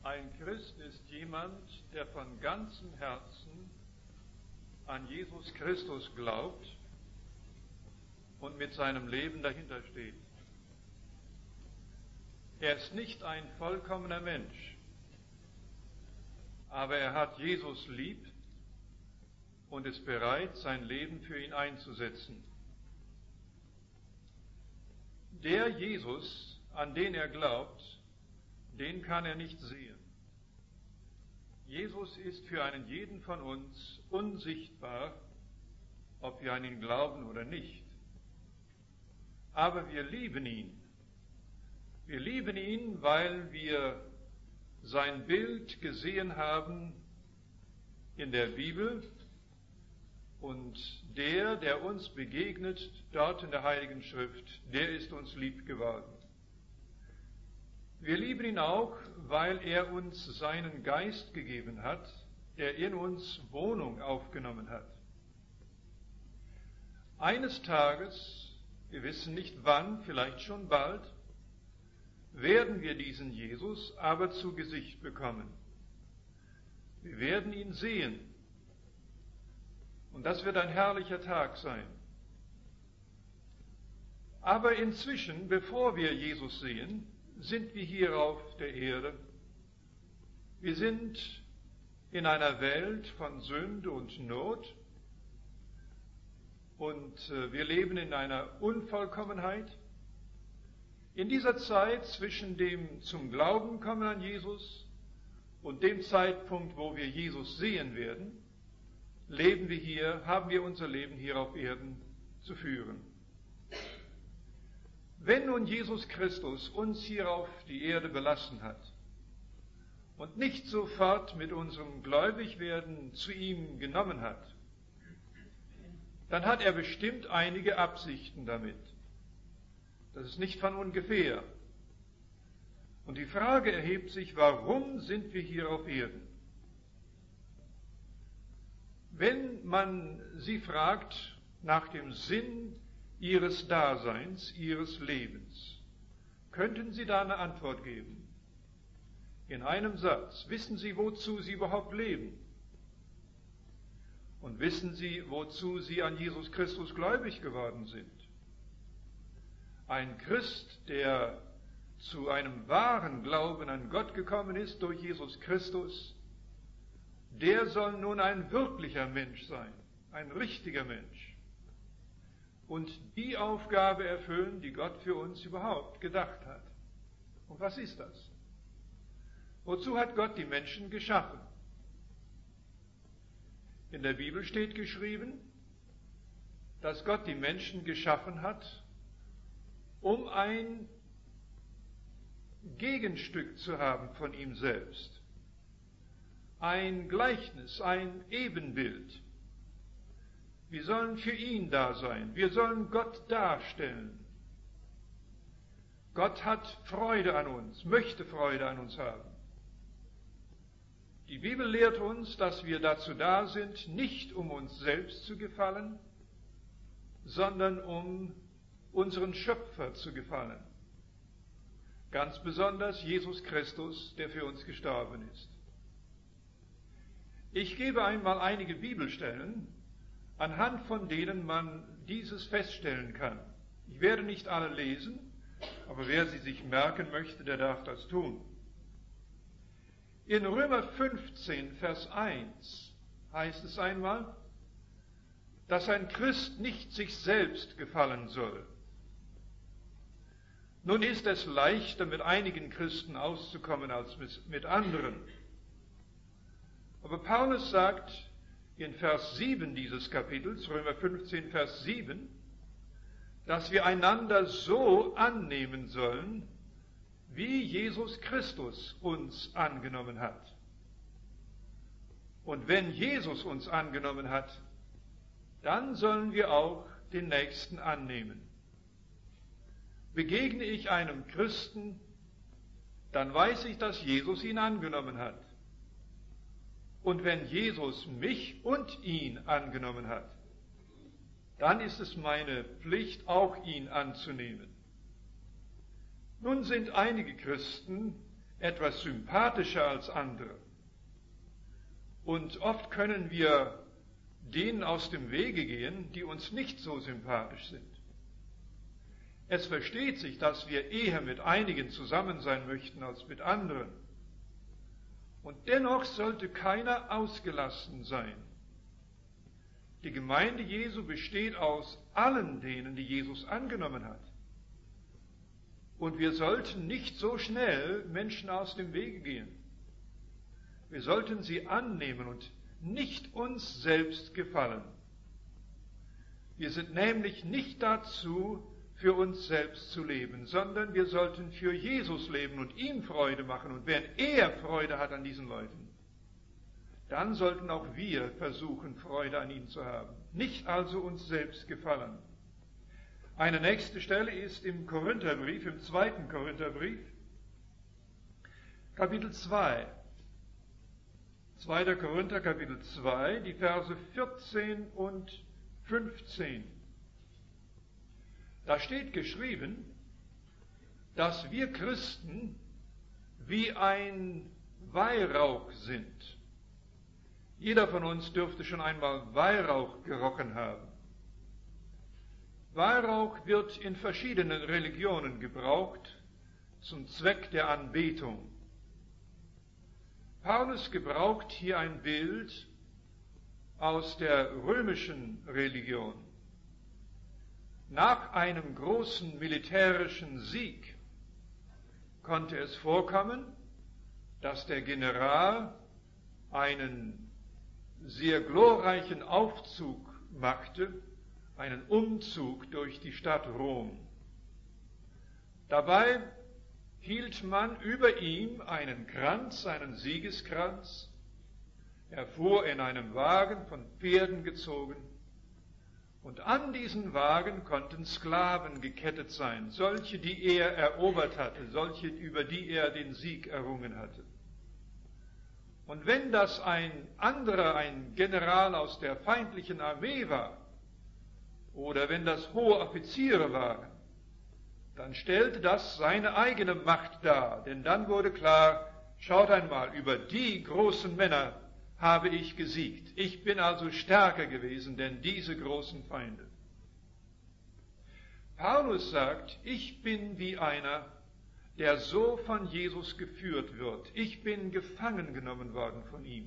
Ein Christ ist jemand, der von ganzem Herzen an Jesus Christus glaubt und mit seinem Leben dahinter steht. Er ist nicht ein vollkommener Mensch, aber er hat Jesus lieb und ist bereit, sein Leben für ihn einzusetzen. Der Jesus, an den er glaubt, den kann er nicht sehen. Jesus ist für einen jeden von uns unsichtbar, ob wir an ihn glauben oder nicht. Aber wir lieben ihn. Wir lieben ihn, weil wir sein Bild gesehen haben in der Bibel und der uns begegnet dort in der Heiligen Schrift, der ist uns lieb geworden. Wir lieben ihn auch, weil er uns seinen Geist gegeben hat, der in uns Wohnung aufgenommen hat. Eines Tages, wir wissen nicht wann, vielleicht schon bald, werden wir diesen Jesus aber zu Gesicht bekommen. Wir werden ihn sehen. Und das wird ein herrlicher Tag sein. Aber inzwischen, bevor wir Jesus sehen, sind wir hier auf der Erde. Wir sind in einer Welt von Sünde und Not und wir leben in einer Unvollkommenheit. In dieser Zeit zwischen dem zum Glauben kommen an Jesus und dem Zeitpunkt, wo wir Jesus sehen werden, leben wir hier, haben wir unser Leben hier auf Erden zu führen. Wenn nun Jesus Christus uns hier auf die Erde belassen hat und nicht sofort mit unserem Gläubigwerden zu ihm genommen hat, dann hat er bestimmt einige Absichten damit. Das ist nicht von ungefähr. Und die Frage erhebt sich, warum sind wir hier auf Erden? Wenn man sie fragt nach dem Sinn ihres Daseins, ihres Lebens, könnten Sie da eine Antwort geben? In einem Satz. Wissen Sie, wozu Sie überhaupt leben? Und wissen Sie, wozu Sie an Jesus Christus gläubig geworden sind? Ein Christ, der zu einem wahren Glauben an Gott gekommen ist durch Jesus Christus, der soll nun ein wirklicher Mensch sein, ein richtiger Mensch. Und die Aufgabe erfüllen, die Gott für uns überhaupt gedacht hat. Und was ist das? Wozu hat Gott die Menschen geschaffen? In der Bibel steht geschrieben, dass Gott die Menschen geschaffen hat, um ein Gegenstück zu haben von ihm selbst. Ein Gleichnis, ein Ebenbild. Wir sollen für ihn da sein. Wir sollen Gott darstellen. Gott hat Freude an uns, möchte Freude an uns haben. Die Bibel lehrt uns, dass wir dazu da sind, nicht um uns selbst zu gefallen, sondern um unseren Schöpfer zu gefallen. Ganz besonders Jesus Christus, der für uns gestorben ist. Ich gebe einmal einige Bibelstellen, anhand von denen man dieses feststellen kann. Ich werde nicht alle lesen, aber wer sie sich merken möchte, der darf das tun. In Römer 15, Vers 1 heißt es einmal, dass ein Christ nicht sich selbst gefallen soll. Nun ist es leichter, mit einigen Christen auszukommen als mit anderen. Aber Paulus sagt in Vers 7 dieses Kapitels, Römer 15, Vers 7, dass wir einander so annehmen sollen, wie Jesus Christus uns angenommen hat. Und wenn Jesus uns angenommen hat, dann sollen wir auch den Nächsten annehmen. Begegne ich einem Christen, dann weiß ich, dass Jesus ihn angenommen hat. Und wenn Jesus mich und ihn angenommen hat, dann ist es meine Pflicht, auch ihn anzunehmen. Nun sind einige Christen, etwas sympathischer als andere. Und oft können wir denen aus dem Wege gehen, die uns nicht so sympathisch sind. Es versteht sich, dass wir eher mit einigen zusammen sein möchten als mit anderen. Und dennoch sollte keiner ausgelassen sein. Die Gemeinde Jesu besteht aus allen denen, die Jesus angenommen hat. Und wir sollten nicht so schnell Menschen aus dem Wege gehen. Wir sollten sie annehmen und nicht uns selbst gefallen. Wir sind nämlich nicht dazu, für uns selbst zu leben, sondern wir sollten für Jesus leben und ihm Freude machen. Und wenn er Freude hat an diesen Leuten, dann sollten auch wir versuchen, Freude an ihm zu haben. Nicht also uns selbst gefallen. Eine nächste Stelle ist im Korintherbrief, im 2. Korintherbrief, Kapitel 2. 2. Korinther, Kapitel 2, die Verse 14 und 15. Da steht geschrieben, dass wir Christen wie ein Weihrauch sind. Jeder von uns dürfte schon einmal Weihrauch gerochen haben. Weihrauch wird in verschiedenen Religionen gebraucht zum Zweck der Anbetung. Paulus gebraucht hier ein Bild aus der römischen Religion. Nach einem großen militärischen Sieg konnte es vorkommen, dass der General einen sehr glorreichen Aufzug machte, einen Umzug durch die Stadt Rom. Dabei hielt man über ihm einen Kranz, einen Siegeskranz. Er fuhr in einem Wagen von Pferden gezogen. Und an diesen Wagen konnten Sklaven gekettet sein, solche, die er erobert hatte, solche, über die er den Sieg errungen hatte. Und wenn das ein anderer, ein General aus der feindlichen Armee war, oder wenn das hohe Offiziere waren, dann stellte das seine eigene Macht dar, denn dann wurde klar, schaut einmal, über die großen Männer habe ich gesiegt. Ich bin also stärker gewesen, denn diese großen Feinde. Paulus sagt, ich bin wie einer, der so von Jesus geführt wird. Ich bin gefangen genommen worden von ihm.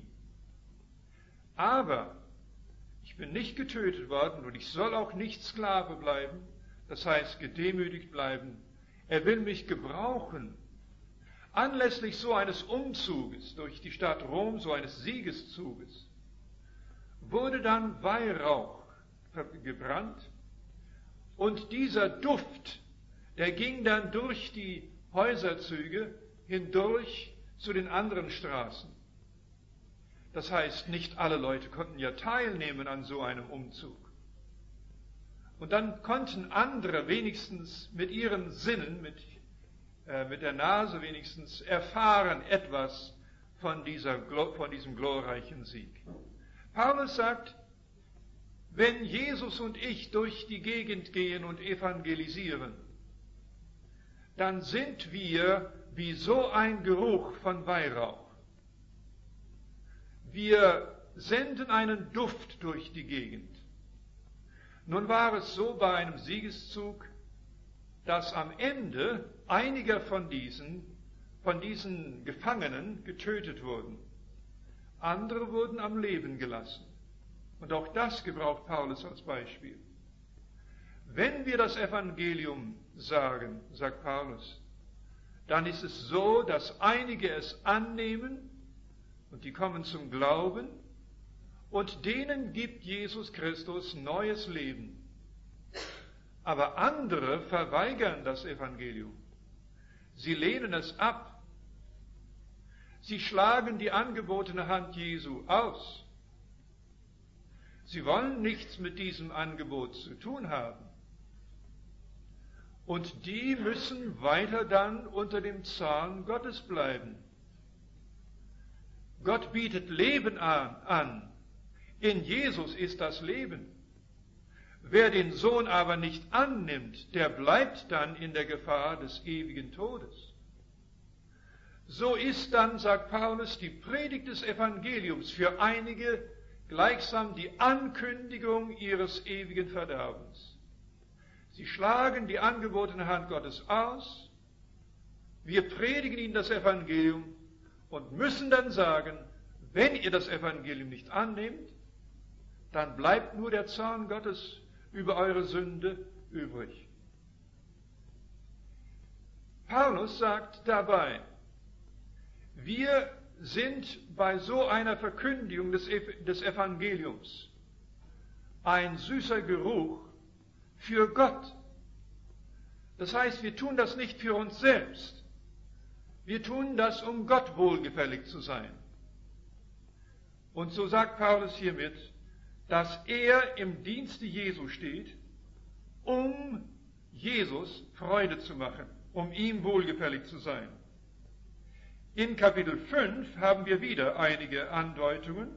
Aber ich bin nicht getötet worden und ich soll auch nicht Sklave bleiben, das heißt gedemütigt bleiben. Er will mich gebrauchen. Anlässlich so eines Umzuges durch die Stadt Rom, so eines Siegeszuges, wurde dann Weihrauch gebrannt und dieser Duft, der ging dann durch die Häuserzüge hindurch zu den anderen Straßen. Das heißt, nicht alle Leute konnten ja teilnehmen an so einem Umzug. Und dann konnten andere wenigstens mit ihren Sinnen, mit der Nase wenigstens erfahren etwas von diesem glorreichen Sieg. Paulus sagt, wenn Jesus und ich durch die Gegend gehen und evangelisieren, dann sind wir wie so ein Geruch von Weihrauch. Wir senden einen Duft durch die Gegend. Nun war es so bei einem Siegeszug, dass am Ende einige von diesen Gefangenen getötet wurden. Andere wurden am Leben gelassen. Und auch das gebraucht Paulus als Beispiel. Wenn wir das Evangelium sagen, sagt Paulus, dann ist es so, dass einige es annehmen und die kommen zum Glauben und denen gibt Jesus Christus neues Leben. Aber andere verweigern das Evangelium. Sie lehnen es ab. Sie schlagen die angebotene Hand Jesu aus. Sie wollen nichts mit diesem Angebot zu tun haben. Und die müssen weiter dann unter dem Zorn Gottes bleiben. Gott bietet Leben an. In Jesus ist das Leben. Wer den Sohn aber nicht annimmt, der bleibt dann in der Gefahr des ewigen Todes. so ist dann, sagt Paulus, die Predigt des Evangeliums für einige gleichsam die Ankündigung ihres ewigen Verderbens. Sie schlagen die angebotene Hand Gottes aus, wir predigen ihnen das Evangelium und müssen dann sagen, wenn ihr das Evangelium nicht annehmt, dann bleibt nur der Zorn Gottes über eure Sünde übrig. Paulus sagt dabei, wir sind bei so einer Verkündigung des Evangeliums ein süßer Geruch für Gott. Das heißt, wir tun das nicht für uns selbst. Wir tun das, um Gott wohlgefällig zu sein. Und so sagt Paulus hiermit, dass er im Dienste Jesu steht, um Jesus Freude zu machen, um ihm wohlgefällig zu sein. In Kapitel 5 haben wir wieder einige Andeutungen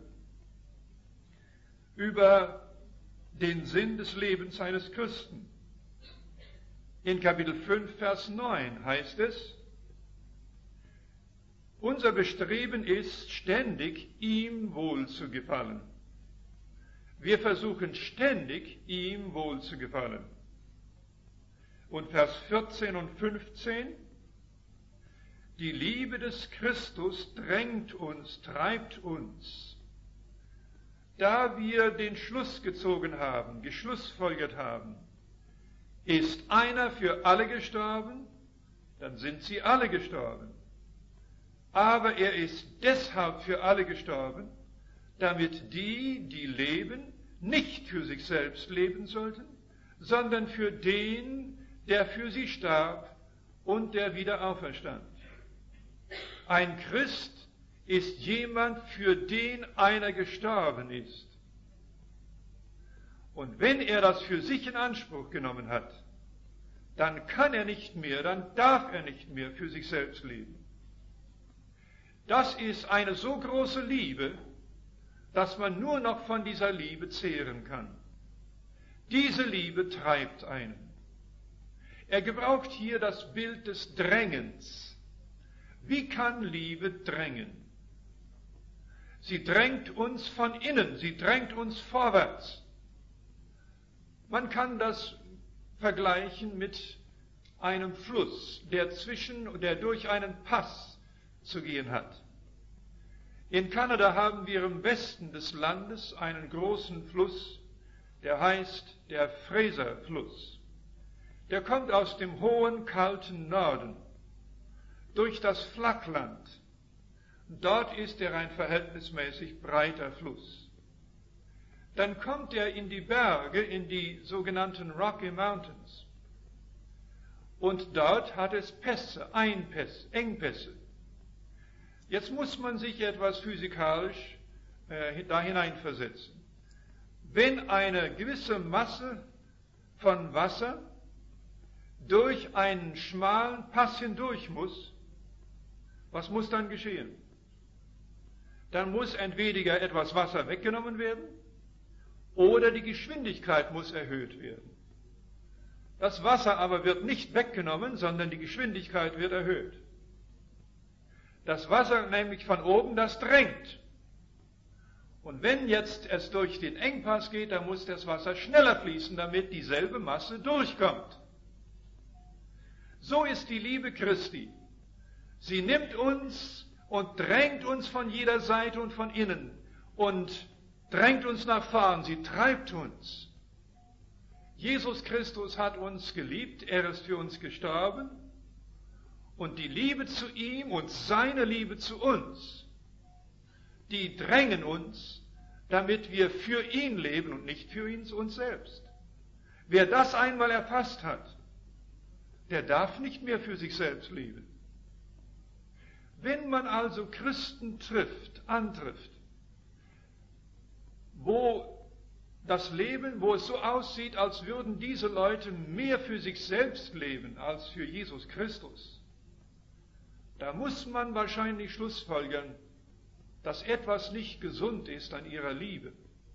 über den Sinn des Lebens eines Christen. In Kapitel 5, Vers 9 heißt es, unser Bestreben ist, ständig ihm wohlzugefallen. Wir versuchen ständig, ihm wohlzugefallen. Und Vers 14 und 15, die Liebe des Christus drängt uns, treibt uns. Da wir den Schluss gezogen haben, geschlussfolgert haben, ist einer für alle gestorben, dann sind sie alle gestorben. Aber er ist deshalb für alle gestorben, damit die, die leben, nicht für sich selbst leben sollten, sondern für den, der für sie starb und der wieder auferstand. Ein Christ ist jemand, für den einer gestorben ist. Und wenn er das für sich in Anspruch genommen hat, dann kann er nicht mehr, dann darf er nicht mehr für sich selbst leben. Das ist eine so große Liebe, dass man nur noch von dieser Liebe zehren kann. Diese Liebe treibt einen. Er gebraucht hier das Bild des Drängens. Wie kann Liebe drängen? Sie drängt uns von innen, sie drängt uns vorwärts. Man kann das vergleichen mit einem Fluss, der durch einen Pass zu gehen hat. In Kanada haben wir im Westen des Landes einen großen Fluss, der heißt der Fraser-Fluss. Der kommt aus dem hohen, kalten Norden, durch das Flachland. Dort ist er ein verhältnismäßig breiter Fluss. Dann kommt er in die Berge, in die sogenannten Rocky Mountains. Und dort hat es Pässe, Engpässe. Jetzt muss man sich etwas physikalisch da hineinversetzen. Wenn eine gewisse Masse von Wasser durch einen schmalen Pass hindurch muss, was muss dann geschehen? Dann muss entweder etwas Wasser weggenommen werden oder die Geschwindigkeit muss erhöht werden. Das Wasser aber wird nicht weggenommen, sondern die Geschwindigkeit wird erhöht. Das Wasser nämlich von oben, das drängt. Und wenn jetzt es durch den Engpass geht, dann muss das Wasser schneller fließen, damit dieselbe Masse durchkommt. So ist die Liebe Christi. Sie nimmt uns und drängt uns von jeder Seite und von innen und drängt uns nach vorn, sie treibt uns. Jesus Christus hat uns geliebt, er ist für uns gestorben und die Liebe zu ihm und seine Liebe zu uns, die drängen uns, damit wir für ihn leben und nicht für uns selbst. Wer das einmal erfasst hat, der darf nicht mehr für sich selbst leben. Wenn man also Christen antrifft, wo es so aussieht, als würden diese Leute mehr für sich selbst leben als für Jesus Christus, da muss man wahrscheinlich schlussfolgern, dass etwas nicht gesund ist an ihrer Liebe.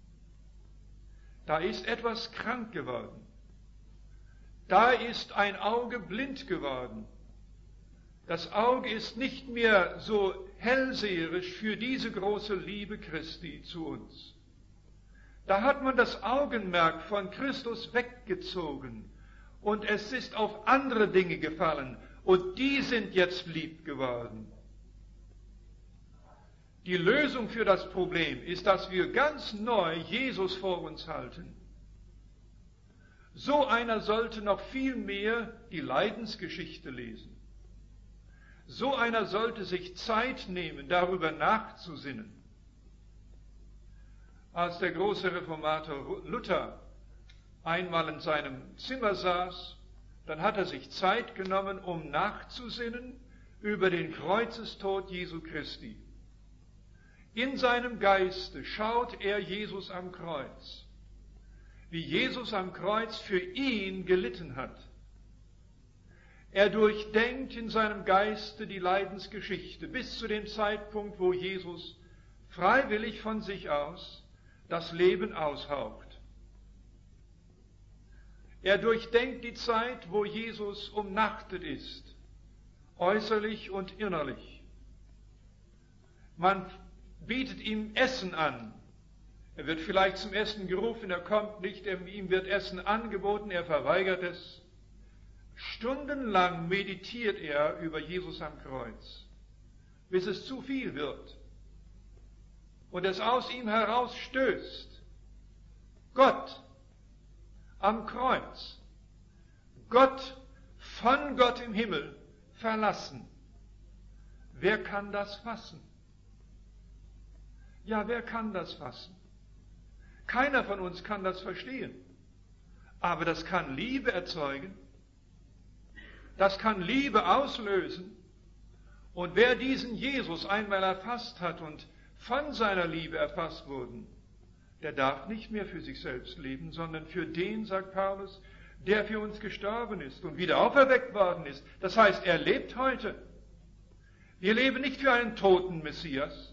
Da ist etwas krank geworden. Da ist ein Auge blind geworden. Das Auge ist nicht mehr so hellseherisch für diese große Liebe Christi zu uns. Da hat man das Augenmerk von Christus weggezogen und es ist auf andere Dinge gefallen und die sind jetzt lieb geworden. Die Lösung für das Problem ist, dass wir ganz neu Jesus vor uns halten. So einer sollte noch viel mehr die Leidensgeschichte lesen. So einer sollte sich Zeit nehmen, darüber nachzusinnen. Als der große Reformator Luther einmal in seinem Zimmer saß, dann hat er sich Zeit genommen, um nachzusinnen über den Kreuzestod Jesu Christi. In seinem Geiste schaut er Jesus am Kreuz, wie Jesus am Kreuz für ihn gelitten hat. Er durchdenkt in seinem Geiste die Leidensgeschichte bis zu dem Zeitpunkt, wo Jesus freiwillig von sich aus das Leben aushaucht. Er durchdenkt die Zeit, wo Jesus umnachtet ist, äußerlich und innerlich. Man bietet ihm Essen an. Er wird vielleicht zum Essen gerufen, er kommt nicht, ihm wird Essen angeboten, er verweigert es. Stundenlang meditiert er über Jesus am Kreuz, bis es zu viel wird und es aus ihm heraus stößt. Gott am Kreuz, Gott von Gott im Himmel verlassen. Wer kann das fassen? Ja, wer kann das fassen? Keiner von uns kann das verstehen, aber das kann Liebe erzeugen. Das kann Liebe auslösen. Und wer diesen Jesus einmal erfasst hat und von seiner Liebe erfasst wurden, der darf nicht mehr für sich selbst leben, sondern für den, sagt Paulus, der für uns gestorben ist und wieder auferweckt worden ist. Das heißt, er lebt heute. Wir leben nicht für einen toten Messias.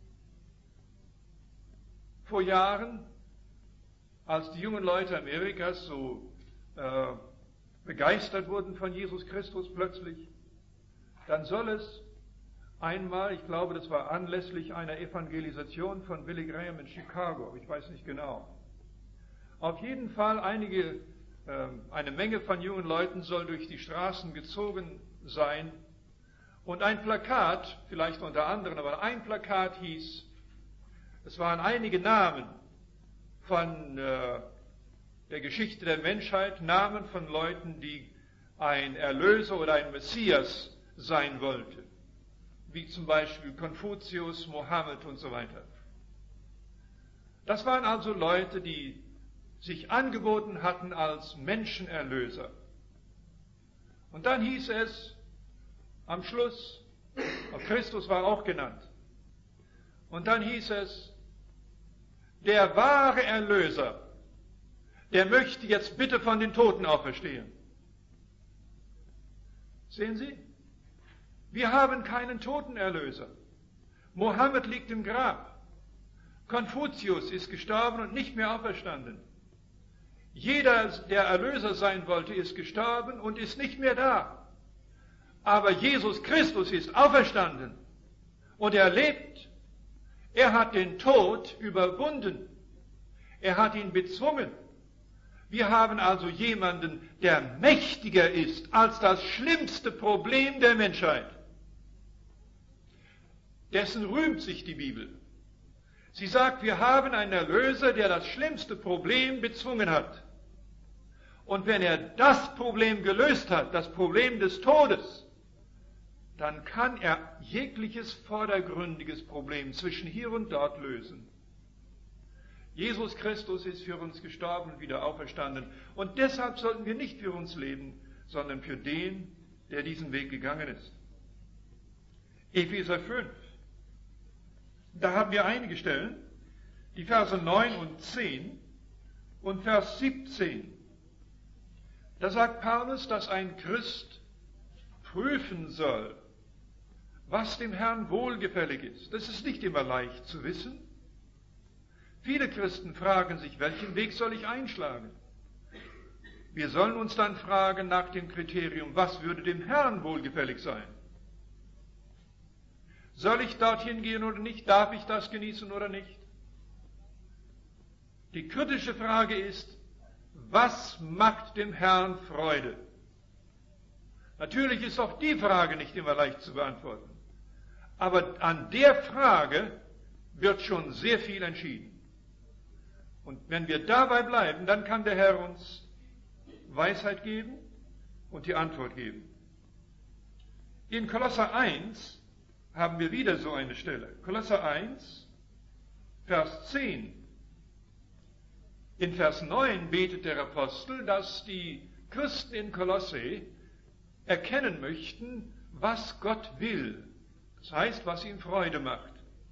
Vor Jahren, als die jungen Leute Amerikas so begeistert wurden von Jesus Christus plötzlich, dann soll es einmal, ich glaube, das war anlässlich einer Evangelisation von Billy Graham in Chicago, ich weiß nicht genau. Auf jeden Fall eine Menge von jungen Leuten soll durch die Straßen gezogen sein und ein Plakat, vielleicht unter anderem, aber ein Plakat hieß, es waren einige Namen von der Geschichte der Menschheit, Namen von Leuten, die ein Erlöser oder ein Messias sein wollte, wie zum Beispiel Konfuzius, Mohammed und so weiter. Das waren also Leute, die sich angeboten hatten als Menschenerlöser. Und dann hieß es am Schluss, Christus war auch genannt, und dann hieß es, der wahre Erlöser, der möchte jetzt bitte von den Toten auferstehen. Sehen Sie? Wir haben keinen Totenerlöser. Mohammed liegt im Grab. Konfuzius ist gestorben und nicht mehr auferstanden. Jeder, der Erlöser sein wollte, ist gestorben und ist nicht mehr da. Aber Jesus Christus ist auferstanden und er lebt. Er hat den Tod überwunden. Er hat ihn bezwungen. Wir haben also jemanden, der mächtiger ist als das schlimmste Problem der Menschheit. Dessen rühmt sich die Bibel. Sie sagt, wir haben einen Erlöser, der das schlimmste Problem bezwungen hat. Und wenn er das Problem gelöst hat, das Problem des Todes, dann kann er jegliches vordergründiges Problem zwischen hier und dort lösen. Jesus Christus ist für uns gestorben und wieder auferstanden. Und deshalb sollten wir nicht für uns leben, sondern für den, der diesen Weg gegangen ist. Epheser 5. Da haben wir einige Stellen, die Verse 9 und 10 und Vers 17. Da sagt Paulus, dass ein Christ prüfen soll, was dem Herrn wohlgefällig ist. Das ist nicht immer leicht zu wissen. Viele Christen fragen sich, welchen Weg soll ich einschlagen? Wir sollen uns dann fragen nach dem Kriterium, was würde dem Herrn wohlgefällig sein? Soll ich dorthin gehen oder nicht? Darf ich das genießen oder nicht? Die kritische Frage ist, was macht dem Herrn Freude? Natürlich ist auch die Frage nicht immer leicht zu beantworten. Aber an der Frage wird schon sehr viel entschieden. Und wenn wir dabei bleiben, dann kann der Herr uns Weisheit geben und die Antwort geben. In Kolosser 1 haben wir wieder so eine Stelle. Kolosser 1, Vers 10. In Vers 9 betet der Apostel, dass die Christen in Kolosse erkennen möchten, was Gott will. Das heißt, was ihm Freude macht.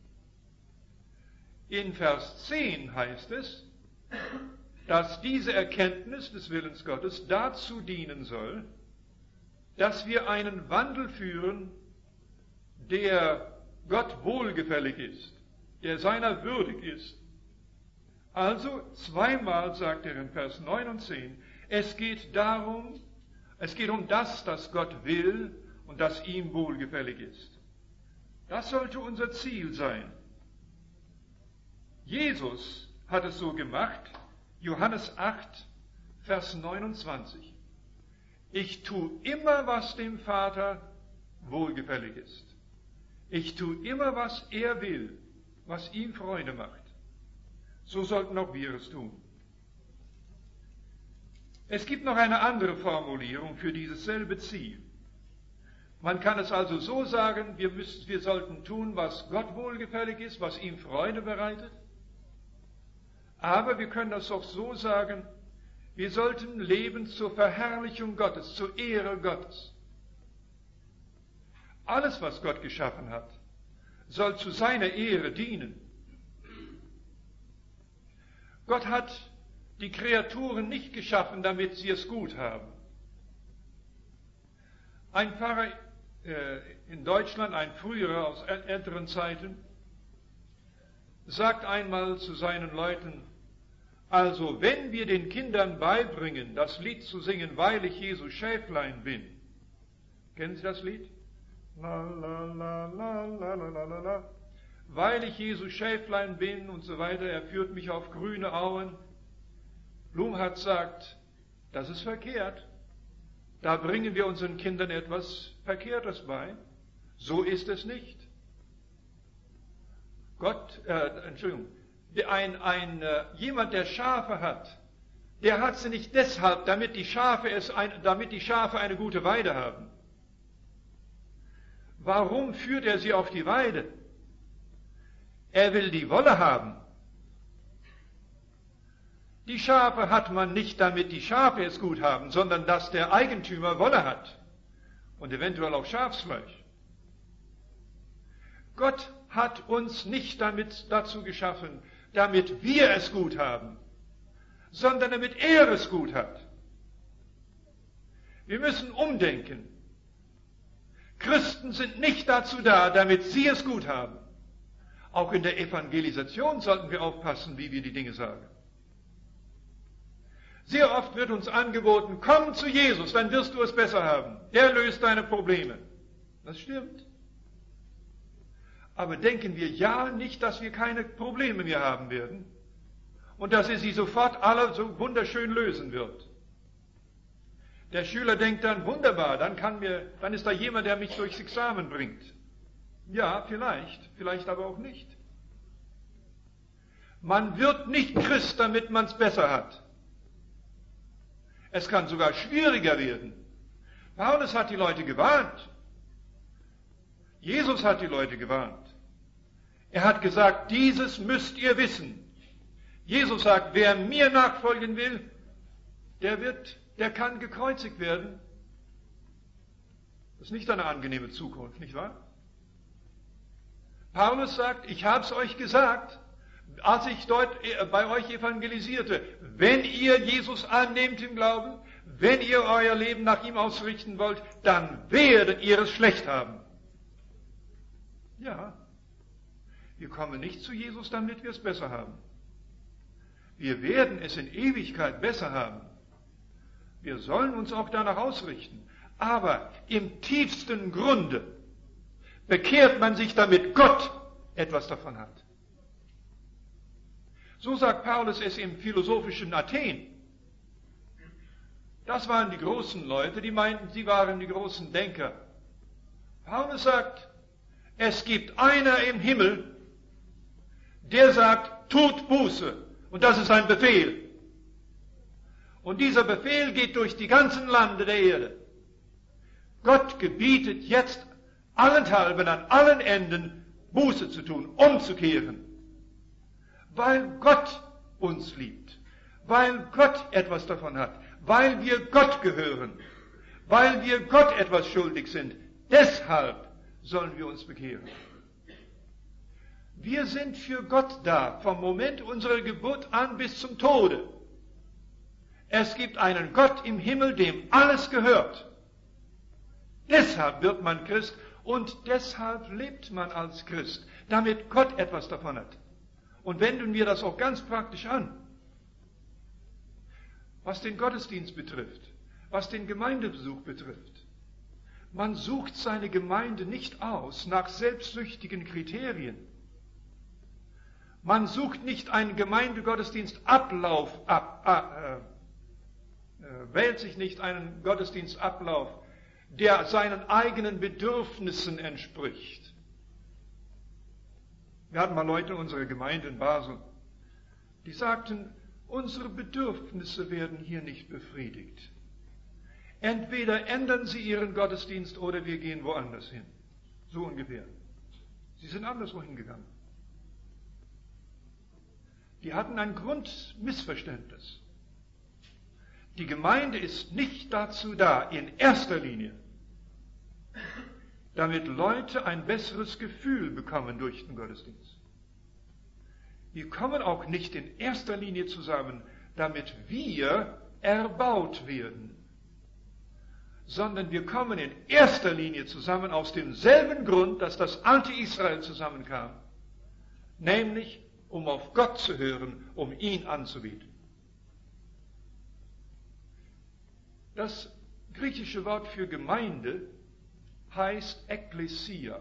In Vers 10 heißt es, dass diese Erkenntnis des Willens Gottes dazu dienen soll, dass wir einen Wandel führen, der Gott wohlgefällig ist, der seiner würdig ist. Also zweimal sagt er in Vers 9 und 10, es geht um das, das Gott will und das ihm wohlgefällig ist. Das sollte unser Ziel sein. Jesus hat es so gemacht, Johannes 8, Vers 29. Ich tue immer, was dem Vater wohlgefällig ist. Ich tue immer, was er will, was ihm Freude macht. So sollten auch wir es tun. Es gibt noch eine andere Formulierung für dieses selbe Ziel. Man kann es also so sagen, wir sollten tun, was Gott wohlgefällig ist, was ihm Freude bereitet. Aber wir können das auch so sagen, wir sollten leben zur Verherrlichung Gottes, zur Ehre Gottes. Alles, was Gott geschaffen hat, soll zu seiner Ehre dienen. Gott hat die Kreaturen nicht geschaffen, damit sie es gut haben. Ein Pfarrer in Deutschland, ein früherer aus älteren Zeiten, sagt einmal zu seinen Leuten, also wenn wir den Kindern beibringen, das Lied zu singen, weil ich Jesu Schäflein bin. Kennen Sie das Lied? La, la, la, la, la, la, la, la. Weil ich Jesu Schäflein bin und so weiter, er führt mich auf grüne Auen. Blumhardt sagt, das ist verkehrt. Da bringen wir unseren Kindern etwas Verkehrtes bei. So ist es nicht. Jemand, der Schafe hat, der hat sie nicht deshalb, damit die Schafe eine gute Weide haben. Warum führt er sie auf die Weide? Er will die Wolle haben. Die Schafe hat man nicht, damit die Schafe es gut haben, sondern dass der Eigentümer Wolle hat und eventuell auch Schafsfleisch. Gott hat uns nicht dazu geschaffen, damit wir es gut haben, sondern damit er es gut hat. Wir müssen umdenken. Christen sind nicht dazu da, damit sie es gut haben. Auch in der Evangelisation sollten wir aufpassen, wie wir die Dinge sagen. Sehr oft wird uns angeboten, komm zu Jesus, dann wirst du es besser haben. Er löst deine Probleme. Das stimmt. Aber denken wir ja nicht, dass wir keine Probleme mehr haben werden und dass er sie sofort alle so wunderschön lösen wird. Der Schüler denkt dann, wunderbar, dann ist da jemand, der mich durchs Examen bringt. Ja, vielleicht aber auch nicht. Man wird nicht Christ, damit man es besser hat. Es kann sogar schwieriger werden. Paulus hat die Leute gewarnt. Jesus hat die Leute gewarnt. Er hat gesagt, dieses müsst ihr wissen. Jesus sagt, wer mir nachfolgen will, der kann gekreuzigt werden. Das ist nicht eine angenehme Zukunft, nicht wahr? Paulus sagt, ich habe es euch gesagt, als ich dort bei euch evangelisierte, wenn ihr Jesus annehmt im Glauben, wenn ihr euer Leben nach ihm ausrichten wollt, dann werdet ihr es schlecht haben. Ja, wir kommen nicht zu Jesus, damit wir es besser haben. Wir werden es in Ewigkeit besser haben. Wir sollen uns auch danach ausrichten. Aber im tiefsten Grunde bekehrt man sich, damit Gott etwas davon hat. So sagt Paulus es im philosophischen Athen. Das waren die großen Leute, die meinten, sie waren die großen Denker. Paulus sagt, es gibt einer im Himmel, der sagt, tut Buße. Und das ist ein Befehl. Und dieser Befehl geht durch die ganzen Lande der Erde. Gott gebietet jetzt allenthalben an allen Enden Buße zu tun, umzukehren. Weil Gott uns liebt, weil Gott etwas davon hat, weil wir Gott gehören, weil wir Gott etwas schuldig sind. Deshalb sollen wir uns bekehren. Wir sind für Gott da, vom Moment unserer Geburt an bis zum Tode. Es gibt einen Gott im Himmel, dem alles gehört. Deshalb wird man Christ und deshalb lebt man als Christ, damit Gott etwas davon hat. Und wenden wir das auch ganz praktisch an. Was den Gottesdienst betrifft, was den Gemeindebesuch betrifft. Man sucht seine Gemeinde nicht aus nach selbstsüchtigen Kriterien. Man sucht nicht einen Gemeindegottesdienstablauf wählt sich nicht einen Gottesdienstablauf, der seinen eigenen Bedürfnissen entspricht. Wir hatten mal Leute in unserer Gemeinde in Basel, die sagten, unsere Bedürfnisse werden hier nicht befriedigt. Entweder ändern Sie Ihren Gottesdienst oder wir gehen woanders hin. So ungefähr. Sie sind anderswo hingegangen. Die hatten ein Grundmissverständnis. Die Gemeinde ist nicht dazu da, in erster Linie, damit Leute ein besseres Gefühl bekommen durch den Gottesdienst. Wir kommen auch nicht in erster Linie zusammen, damit wir erbaut werden, sondern wir kommen in erster Linie zusammen aus demselben Grund, dass das alte Israel zusammenkam, nämlich um auf Gott zu hören, um ihn anzubeten. Das griechische Wort für Gemeinde heißt Ekklesia.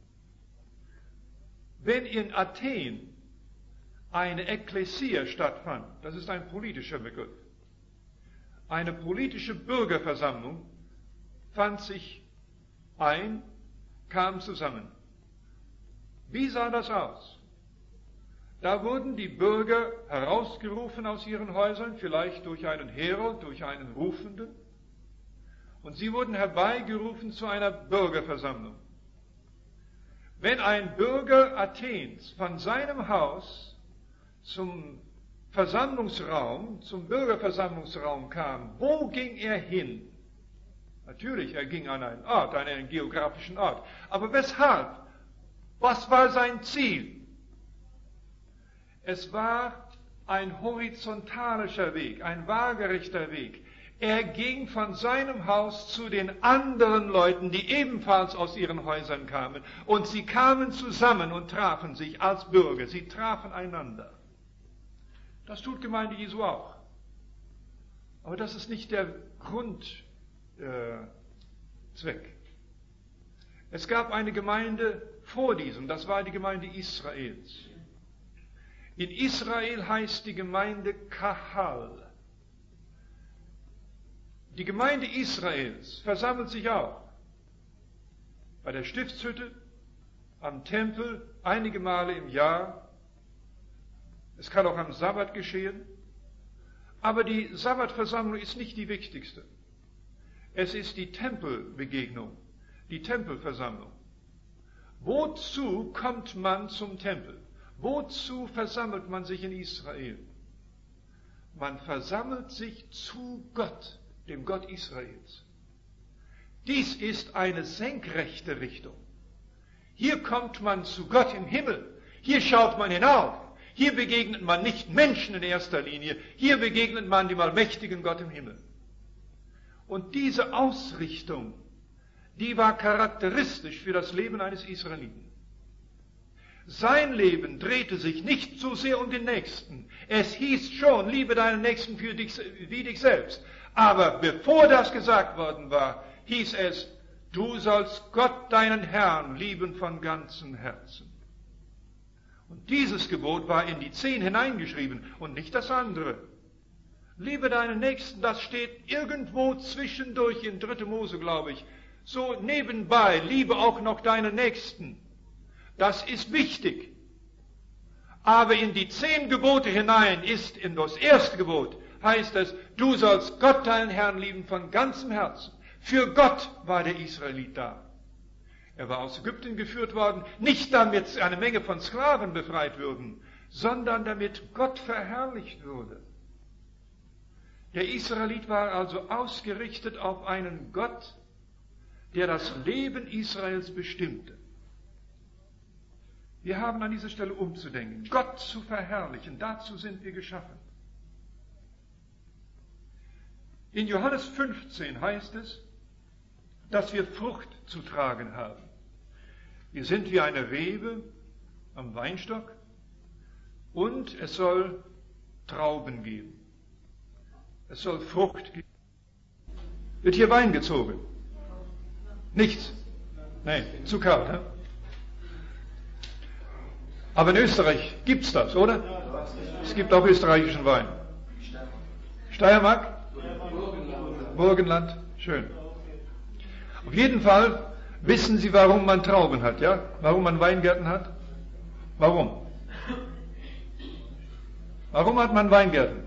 Wenn in Athen eine Ekklesia stattfand, das ist ein politischer Begriff, eine politische Bürgerversammlung fand sich ein, kam zusammen. Wie sah das aus? Da wurden die Bürger herausgerufen aus ihren Häusern, vielleicht durch einen Herold, durch einen Rufenden, und sie wurden herbeigerufen zu einer Bürgerversammlung. Wenn ein Bürger Athens von seinem Haus zum Versammlungsraum, zum Bürgerversammlungsraum kam, wo ging er hin? Natürlich, er ging an einen Ort, an einen geografischen Ort. Aber weshalb? Was war sein Ziel? Es war ein horizontalischer Weg, ein waagerechter Weg. Er ging von seinem Haus zu den anderen Leuten, die ebenfalls aus ihren Häusern kamen. Und sie kamen zusammen und trafen sich als Bürger. Sie trafen einander. Das tut Gemeinde Jesu auch. Aber das ist nicht der Grundzweck. Es gab eine Gemeinde vor diesem, das war die Gemeinde Israels. In Israel heißt die Gemeinde Kahal. Die Gemeinde Israels versammelt sich auch bei der Stiftshütte, am Tempel, einige Male im Jahr. Es kann auch am Sabbat geschehen. Aber die Sabbatversammlung ist nicht die wichtigste. Es ist die Tempelbegegnung, die Tempelversammlung. Wozu kommt man zum Tempel? Wozu versammelt man sich in Israel? Man versammelt sich zu Gott, dem Gott Israels. Dies ist eine senkrechte Richtung. Hier kommt man zu Gott im Himmel. Hier schaut man hinauf. Hier begegnet man nicht Menschen in erster Linie. Hier begegnet man dem allmächtigen Gott im Himmel. Und diese Ausrichtung, die war charakteristisch für das Leben eines Israeliten. Sein Leben drehte sich nicht so sehr um den Nächsten. Es hieß schon, liebe deinen Nächsten wie dich selbst. Aber bevor das gesagt worden war, hieß es, du sollst Gott, deinen Herrn, lieben von ganzem Herzen. Und dieses Gebot war in die 10 hineingeschrieben und nicht das andere. Liebe deinen Nächsten, das steht irgendwo zwischendurch in 3. Mose, glaube ich. So nebenbei, liebe auch noch deinen Nächsten. Das ist wichtig. Aber in die 10 Gebote hinein ist in das erste Gebot, heißt es, du sollst Gott, deinen Herrn, lieben von ganzem Herzen. Für Gott war der Israelit da. Er war aus Ägypten geführt worden, nicht damit eine Menge von Sklaven befreit würden, sondern damit Gott verherrlicht würde. Der Israelit war also ausgerichtet auf einen Gott, der das Leben Israels bestimmte. Wir haben an dieser Stelle umzudenken, Gott zu verherrlichen, dazu sind wir geschaffen. In Johannes 15 heißt es, dass wir Frucht zu tragen haben. Wir sind wie eine Rebe am Weinstock und es soll Trauben geben. Es soll Frucht geben. Wird hier Wein gezogen? Nichts? Nein, zu kalt. Ne? Aber in Österreich gibt's das, oder? Es gibt auch österreichischen Wein. Steiermark? Burgenland, schön. Auf jeden Fall wissen Sie, warum man Trauben hat, ja? Warum man Weingärten hat? Warum? Warum hat man Weingärten?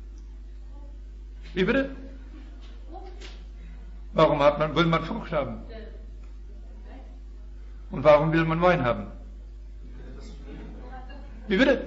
Wie bitte? Warum will man Frucht haben? Und warum will man Wein haben? Wie bitte?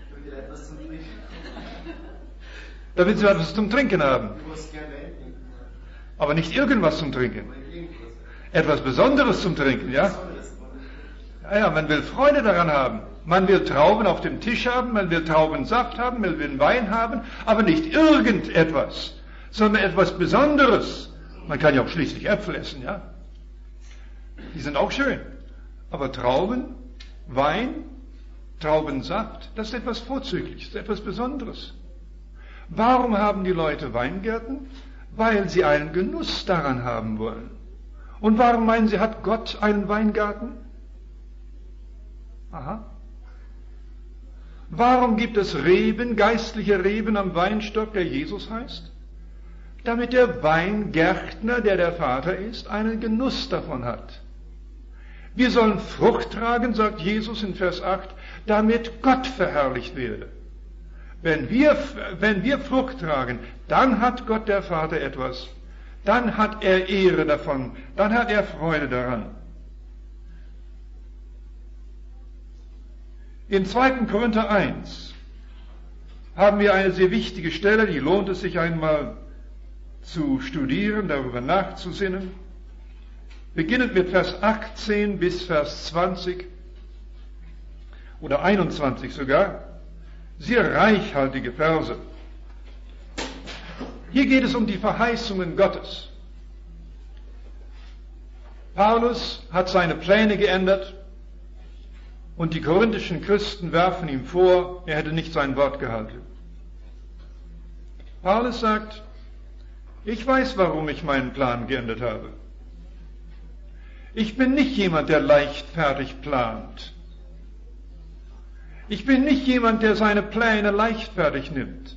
Damit Sie etwas zum Trinken haben. Aber nicht irgendwas zum Trinken. Etwas Besonderes zum Trinken, ja? Ja, man will Freude daran haben. Man will Trauben auf dem Tisch haben, man will Traubensaft haben, man will Wein haben, aber nicht irgendetwas, sondern etwas Besonderes. Man kann ja auch schließlich Äpfel essen, ja? Die sind auch schön. Aber Trauben, Wein, Traubensaft, das ist etwas Vorzügliches, etwas Besonderes. Warum haben die Leute Weingärten? Weil sie einen Genuss daran haben wollen. Und warum meinen Sie, hat Gott einen Weingarten? Aha. Warum gibt es Reben, geistliche Reben am Weinstock, der Jesus heißt? Damit der Weingärtner, der der Vater ist, einen Genuss davon hat. Wir sollen Frucht tragen, sagt Jesus in Vers 8, damit Gott verherrlicht werde. Wenn wir Frucht tragen, dann hat Gott der Vater etwas. Dann hat er Ehre davon. Dann hat er Freude daran. In 2. Korinther 1 haben wir eine sehr wichtige Stelle, die lohnt es sich einmal zu studieren, darüber nachzusinnen. Beginnend mit Vers 18 bis Vers 20 oder 21 sogar. Sehr reichhaltige Verse. Hier geht es um die Verheißungen Gottes. Paulus hat seine Pläne geändert und die korinthischen Christen werfen ihm vor, er hätte nicht sein Wort gehalten. Paulus sagt, ich weiß, warum ich meinen Plan geändert habe. Ich bin nicht jemand, der leichtfertig plant. Ich bin nicht jemand, der seine Pläne leichtfertig nimmt,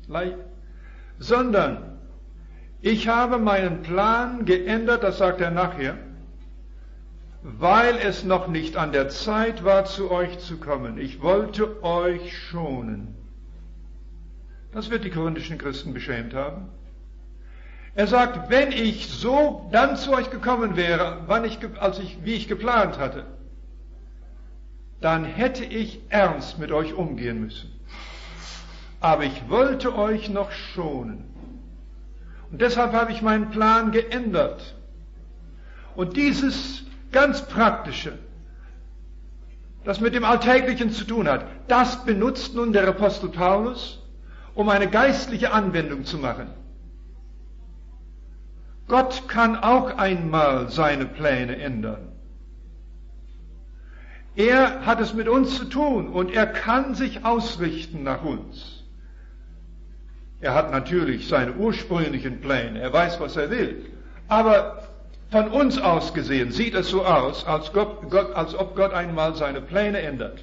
sondern ich habe meinen Plan geändert, das sagt er nachher, weil es noch nicht an der Zeit war, zu euch zu kommen. Ich wollte euch schonen. Das wird die korinthischen Christen beschämt haben. Er sagt, wenn ich so dann zu euch gekommen wäre, wie ich geplant hatte, dann hätte ich ernst mit euch umgehen müssen. Aber ich wollte euch noch schonen. Und deshalb habe ich meinen Plan geändert. Und dieses ganz Praktische, das mit dem Alltäglichen zu tun hat, das benutzt nun der Apostel Paulus, um eine geistliche Anwendung zu machen. Gott kann auch einmal seine Pläne ändern. Er hat es mit uns zu tun und er kann sich ausrichten nach uns. Er hat natürlich seine ursprünglichen Pläne, er weiß, was er will. Aber Von uns aus gesehen sieht es so aus, als ob Gott einmal seine Pläne ändert.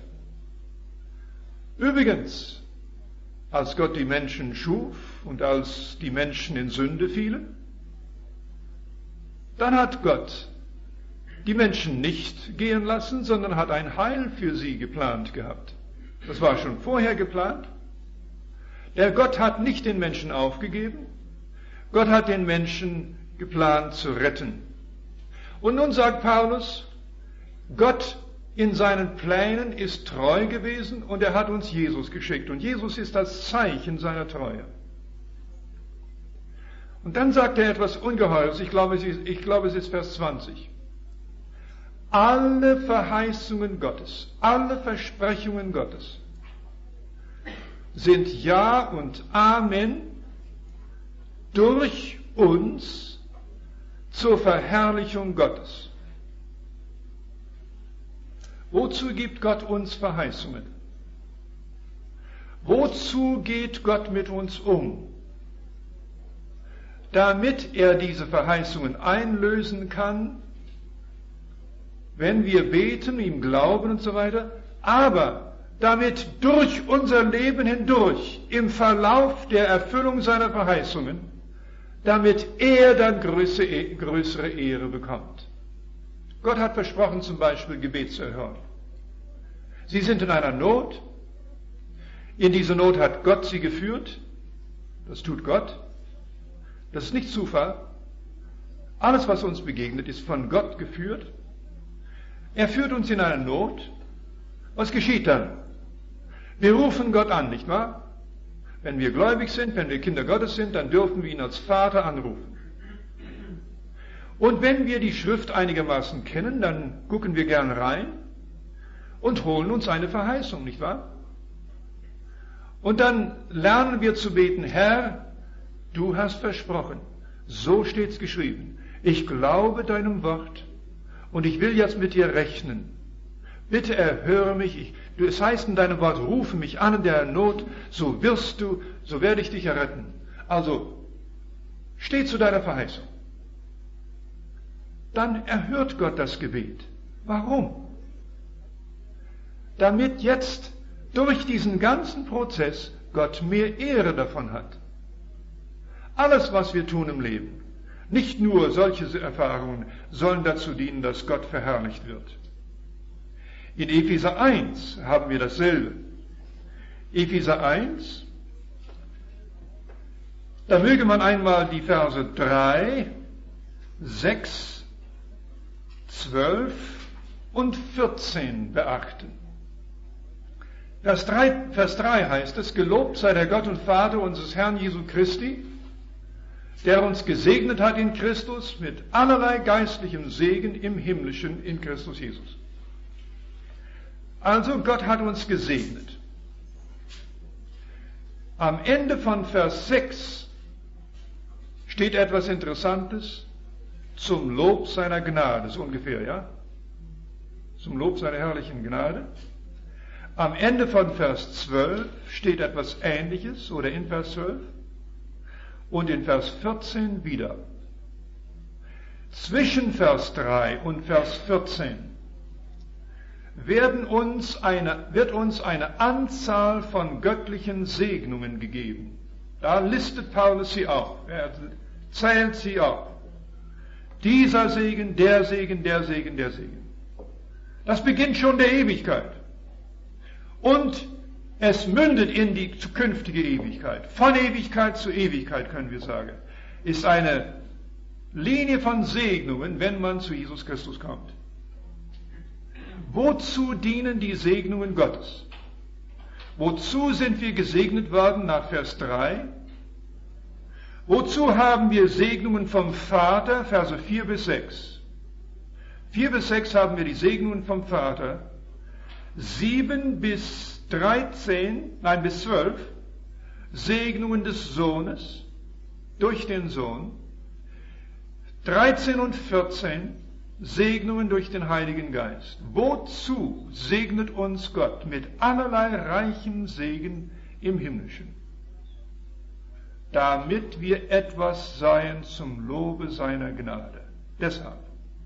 Übrigens, als Gott die Menschen schuf und als die Menschen in Sünde fielen, dann hat Gott die Menschen nicht gehen lassen, sondern hat ein Heil für sie geplant gehabt. Das war schon vorher geplant. Der Gott hat nicht den Menschen aufgegeben. Gott hat den Menschen geplant zu retten. Und nun sagt Paulus, Gott in seinen Plänen ist treu gewesen und er hat uns Jesus geschickt. Und Jesus ist das Zeichen seiner Treue. Und dann sagt er etwas Ungeheures, ich glaube, es ist Vers 20. Alle Verheißungen Gottes, alle Versprechungen Gottes sind Ja und Amen durch uns zur Verherrlichung Gottes. Wozu gibt Gott uns Verheißungen? Wozu geht Gott mit uns um? Damit er diese Verheißungen einlösen kann, wenn wir beten, ihm glauben und so weiter, aber damit durch unser Leben hindurch, im Verlauf der Erfüllung seiner Verheißungen, damit er dann größere Ehre bekommt. Gott hat versprochen, zum Beispiel Gebet zu erhören. Sie sind in einer Not. In diese Not hat Gott sie geführt. Das tut Gott. Das ist nicht Zufall. Alles, was uns begegnet, ist von Gott geführt. Er führt uns in eine Not. Was geschieht dann? Wir rufen Gott an, nicht wahr? Wenn wir gläubig sind, wenn wir Kinder Gottes sind, dann dürfen wir ihn als Vater anrufen. Und wenn wir die Schrift einigermaßen kennen, dann gucken wir gern rein und holen uns eine Verheißung, nicht wahr? Und dann lernen wir zu beten, Herr, du hast versprochen, so steht's geschrieben, ich glaube deinem Wort und ich will jetzt mit dir rechnen. Bitte erhöre mich, es heißt in deinem Wort, rufe mich an in der Not, so werde ich dich erretten. Also, steh zu deiner Verheißung. Dann erhört Gott das Gebet. Warum? Damit jetzt durch diesen ganzen Prozess Gott mehr Ehre davon hat. Alles, was wir tun im Leben, nicht nur solche Erfahrungen, sollen dazu dienen, dass Gott verherrlicht wird. In Epheser 1 haben wir dasselbe. Epheser 1, da möge man einmal die Verse 3, 6, 12 und 14 beachten. Vers 3 heißt es, gelobt sei der Gott und Vater unseres Herrn Jesu Christi, der uns gesegnet hat in Christus mit allerlei geistlichem Segen im Himmlischen in Christus Jesus. Also Gott hat uns gesegnet. Am Ende von Vers 6 steht etwas Interessantes zum Lob seiner Gnade, so ungefähr, ja? Zum Lob seiner herrlichen Gnade. Am Ende von Vers 12 steht etwas Ähnliches, oder in Vers 12, und in Vers 14 wieder. Zwischen Vers 3 und Vers 14 wird uns eine Anzahl von göttlichen Segnungen gegeben. Da listet Paulus sie auf. Er zählt sie auf. Dieser Segen, der Segen, der Segen, der Segen. Das beginnt schon der Ewigkeit. Und es mündet in die zukünftige Ewigkeit. Von Ewigkeit zu Ewigkeit, können wir sagen, ist eine Linie von Segnungen, wenn man zu Jesus Christus kommt. Wozu dienen die Segnungen Gottes? Wozu sind wir gesegnet worden nach Vers 3? Wozu haben wir Segnungen vom Vater, Verse 4 bis 6? 4 bis 6 haben wir die Segnungen vom Vater. 7 bis 12 Segnungen des Sohnes durch den Sohn. 13 und 14 Segnungen durch den Heiligen Geist. Wozu segnet uns Gott mit allerlei reichen Segen im Himmlischen? Damit wir etwas seien zum Lobe seiner Gnade. Deshalb.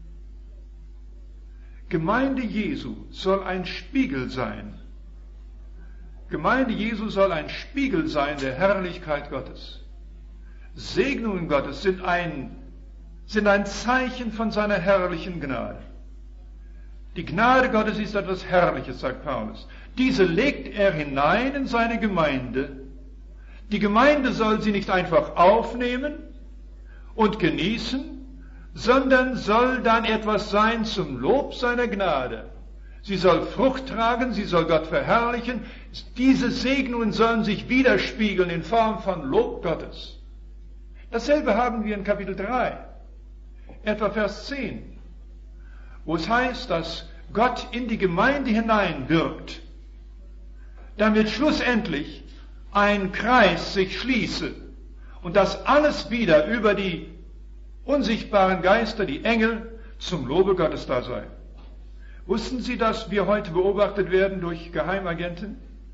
Gemeinde Jesu soll ein Spiegel sein. Gemeinde Jesu soll ein Spiegel sein der Herrlichkeit Gottes. Segnungen Gottes sind ein Zeichen von seiner herrlichen Gnade. Die Gnade Gottes ist etwas Herrliches, sagt Paulus. Diese legt er hinein in seine Gemeinde. Die Gemeinde soll sie nicht einfach aufnehmen und genießen, sondern soll dann etwas sein zum Lob seiner Gnade. Sie soll Frucht tragen, sie soll Gott verherrlichen. Diese Segnungen sollen sich widerspiegeln in Form von Lob Gottes. Dasselbe haben wir in Kapitel 3, etwa Vers 10, wo es heißt, dass Gott in die Gemeinde hineinwirkt, damit schlussendlich ein Kreis sich schließe und dass alles wieder über die unsichtbaren Geister, die Engel, zum Lobe Gottes da sei. Wussten Sie, dass wir heute beobachtet werden durch Geheimagenten?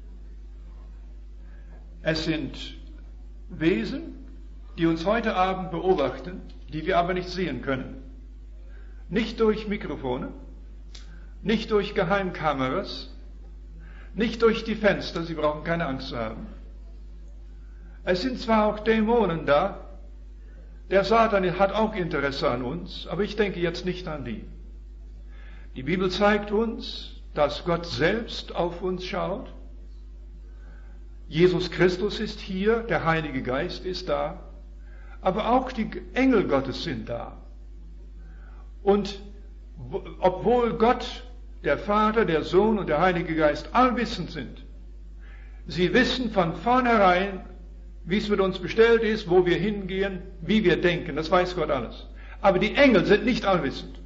Es sind Wesen, die uns heute Abend beobachten, die wir aber nicht sehen können. Nicht durch Mikrofone, nicht durch Geheimkameras, nicht durch die Fenster, Sie brauchen keine Angst zu haben. Es sind zwar auch Dämonen da, der Satan hat auch Interesse an uns, aber ich denke jetzt nicht an die. Die Bibel zeigt uns, dass Gott selbst auf uns schaut. Jesus Christus ist hier, der Heilige Geist ist da, aber auch die Engel Gottes sind da. Und obwohl Gott, der Vater, der Sohn und der Heilige Geist allwissend sind, sie wissen von vornherein, wie es mit uns bestellt ist, wo wir hingehen, wie wir denken, das weiß Gott alles. Aber die Engel sind nicht allwissend.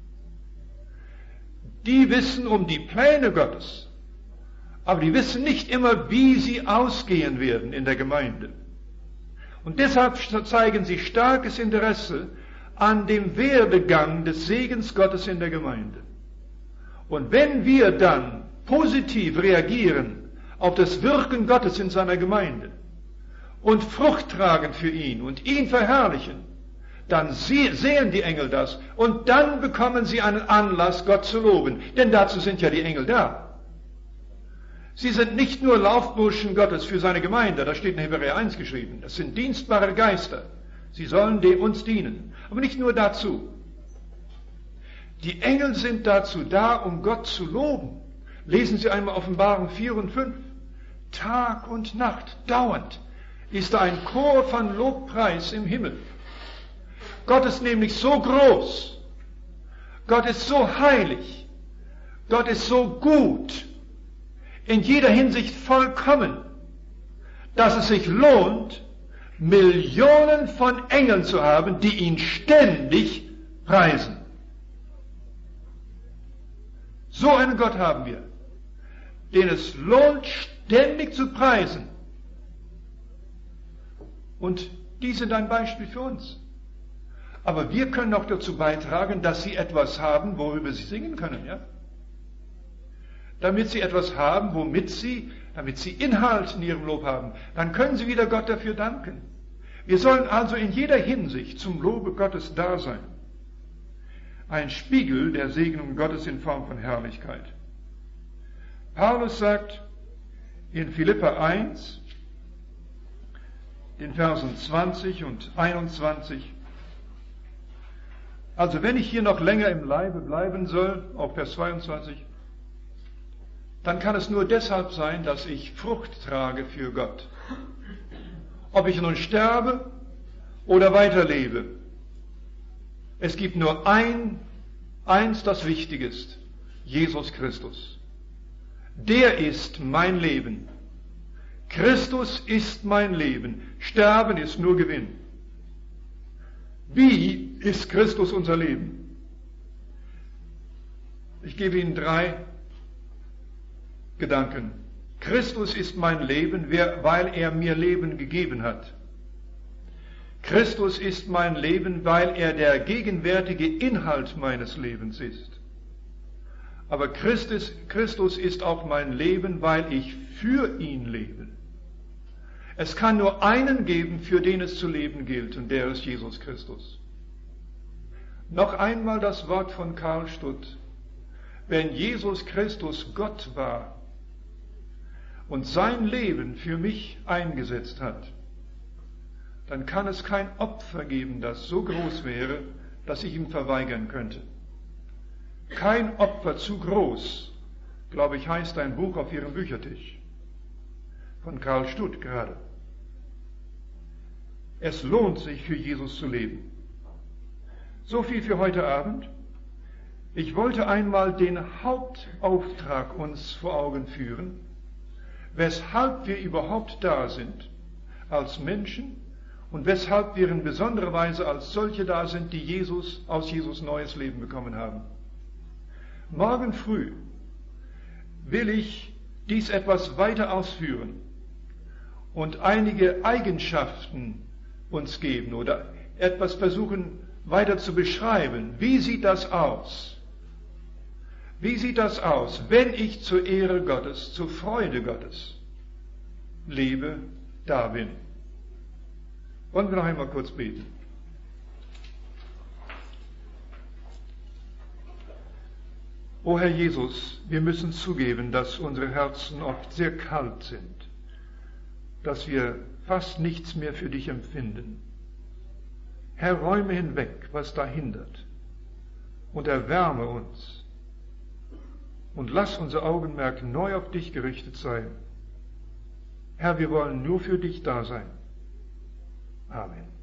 Die wissen um die Pläne Gottes, aber die wissen nicht immer, wie sie ausgehen werden in der Gemeinde. Und deshalb zeigen sie starkes Interesse an dem Werdegang des Segens Gottes in der Gemeinde. Und wenn wir dann positiv reagieren auf das Wirken Gottes in seiner Gemeinde und Frucht tragen für ihn und ihn verherrlichen, dann sehen die Engel das und dann bekommen sie einen Anlass, Gott zu loben. Denn dazu sind ja die Engel da. Sie sind nicht nur Laufburschen Gottes für seine Gemeinde, das steht in Hebräer 1 geschrieben. Das sind dienstbare Geister. Sie sollen uns dienen. Aber nicht nur dazu. Die Engel sind dazu da, um Gott zu loben. Lesen Sie einmal Offenbarung 4 und 5. Tag und Nacht, dauernd, ist da ein Chor von Lobpreis im Himmel. Gott ist nämlich so groß, Gott ist so heilig, Gott ist so gut, in jeder Hinsicht vollkommen, dass es sich lohnt, Millionen von Engeln zu haben, die ihn ständig preisen. So einen Gott haben wir, den es lohnt, ständig zu preisen. Und die sind ein Beispiel für uns. Aber wir können auch dazu beitragen, dass sie etwas haben, worüber sie singen können, ja? Damit sie etwas haben, damit sie Inhalt in ihrem Lob haben. Dann können sie wieder Gott dafür danken. Wir sollen also in jeder Hinsicht zum Lobe Gottes da sein. Ein Spiegel der Segnung Gottes in Form von Herrlichkeit. Paulus sagt in Philipper 1, den Versen 20 und 21, also wenn ich hier noch länger im Leibe bleiben soll, auf Vers 22, dann kann es nur deshalb sein, dass ich Frucht trage für Gott. Ob ich nun sterbe oder weiterlebe. Es gibt nur eins, das wichtig ist. Jesus Christus. Der ist mein Leben. Christus ist mein Leben. Sterben ist nur Gewinn. Wie ist Christus unser Leben? Ich gebe Ihnen 3 Gedanken. Christus ist mein Leben, weil er mir Leben gegeben hat. Christus ist mein Leben, weil er der gegenwärtige Inhalt meines Lebens ist. Aber Christus ist auch mein Leben, weil ich für ihn lebe. Es kann nur einen geben, für den es zu leben gilt, und der ist Jesus Christus. Noch einmal das Wort von Karl Stutt. Wenn Jesus Christus Gott war und sein Leben für mich eingesetzt hat, dann kann es kein Opfer geben, das so groß wäre, dass ich ihm verweigern könnte. Kein Opfer zu groß, glaube ich, heißt ein Buch auf Ihrem Büchertisch. Von Karl Stutt gerade. Es lohnt sich, für Jesus zu leben. So viel für heute Abend. Ich wollte einmal den Hauptauftrag uns vor Augen führen, weshalb wir überhaupt da sind, als Menschen, und weshalb wir in besonderer Weise als solche da sind, die aus Jesus neues Leben bekommen haben. Morgen früh will ich dies etwas weiter ausführen und einige Eigenschaften uns geben oder etwas versuchen weiter zu beschreiben. Wie sieht das aus? Wie sieht das aus, wenn ich zur Ehre Gottes, zur Freude Gottes lebe, da bin? Wollen wir noch einmal kurz beten? O Herr Jesus, wir müssen zugeben, dass unsere Herzen oft sehr kalt sind, dass wir fast nichts mehr für dich empfinden. Herr, räume hinweg, was da hindert, und erwärme uns, und lass unser Augenmerk neu auf dich gerichtet sein. Herr, wir wollen nur für dich da sein. Amen.